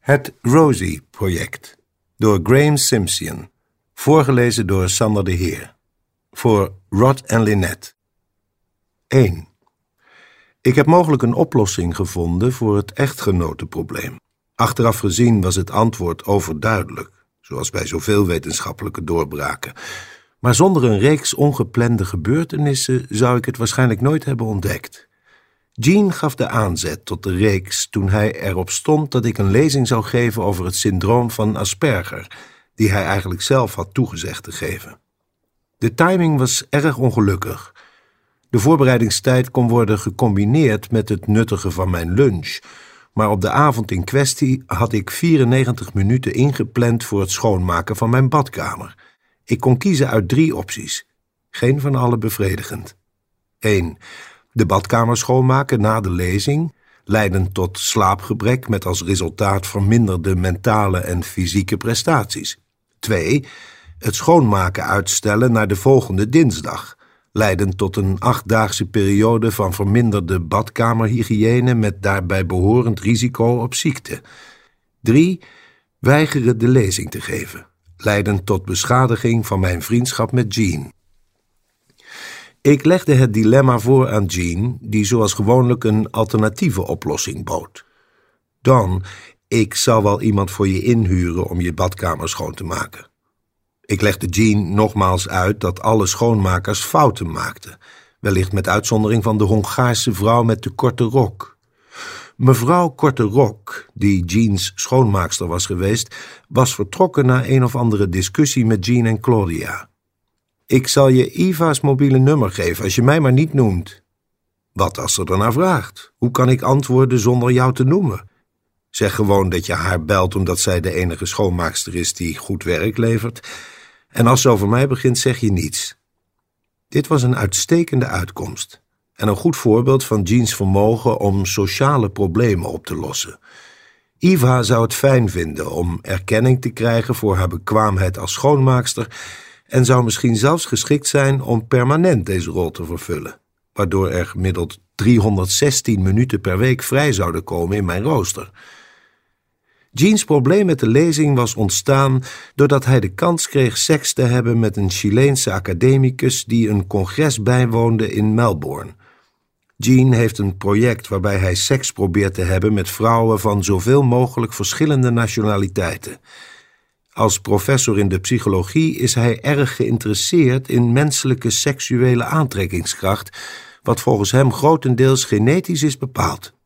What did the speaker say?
Het Rosie-project door Graham Simpson. Voorgelezen door Sander de Heer. Voor Rod en Lynette. 1. Ik heb mogelijk een oplossing gevonden voor het echtgenotenprobleem. Achteraf gezien was het antwoord overduidelijk, zoals bij zoveel wetenschappelijke doorbraken. Maar zonder een reeks ongeplande gebeurtenissen zou ik het waarschijnlijk nooit hebben ontdekt. Gene gaf de aanzet tot de reeks toen hij erop stond dat ik een lezing zou geven over het syndroom van Asperger, die hij eigenlijk zelf had toegezegd te geven. De timing was erg ongelukkig. De voorbereidingstijd kon worden gecombineerd met het nuttigen van mijn lunch, maar op de avond in kwestie had ik 94 minuten ingepland voor het schoonmaken van mijn badkamer. Ik kon kiezen uit 3 opties. Geen van alle bevredigend. 1. De badkamer schoonmaken na de lezing, leidend tot slaapgebrek met als resultaat verminderde mentale en fysieke prestaties. 2. Het schoonmaken uitstellen naar de volgende dinsdag, leidend tot een 8-daagse periode van verminderde badkamerhygiëne met daarbij behorend risico op ziekte. 3. Weigeren de lezing te geven, leidend tot beschadiging van mijn vriendschap met Gene. Ik legde het dilemma voor aan Gene, die zoals gewoonlijk een alternatieve oplossing bood. Dan, ik zal wel iemand voor je inhuren om je badkamer schoon te maken. Ik legde Gene nogmaals uit dat alle schoonmakers fouten maakten, wellicht met uitzondering van de Hongaarse vrouw met de korte rok. Mevrouw Korte Rok, die Gene's schoonmaakster was geweest, was vertrokken na een of andere discussie met Gene en Claudia. Ik zal je Iva's mobiele nummer geven als je mij maar niet noemt. Wat als ze ernaar vraagt? Hoe kan ik antwoorden zonder jou te noemen? Zeg gewoon dat je haar belt omdat zij de enige schoonmaakster is die goed werk levert. En als ze over mij begint, zeg je niets. Dit was een uitstekende uitkomst en een goed voorbeeld van Gene's vermogen om sociale problemen op te lossen. Iva zou het fijn vinden om erkenning te krijgen voor haar bekwaamheid als schoonmaakster en zou misschien zelfs geschikt zijn om permanent deze rol te vervullen, waardoor er gemiddeld 316 minuten per week vrij zouden komen in mijn rooster. Gene's probleem met de lezing was ontstaan doordat hij de kans kreeg seks te hebben met een Chileense academicus die een congres bijwoonde in Melbourne. Gene heeft een project waarbij hij seks probeert te hebben met vrouwen van zoveel mogelijk verschillende nationaliteiten. Als professor in de psychologie is hij erg geïnteresseerd in menselijke seksuele aantrekkingskracht, wat volgens hem grotendeels genetisch is bepaald.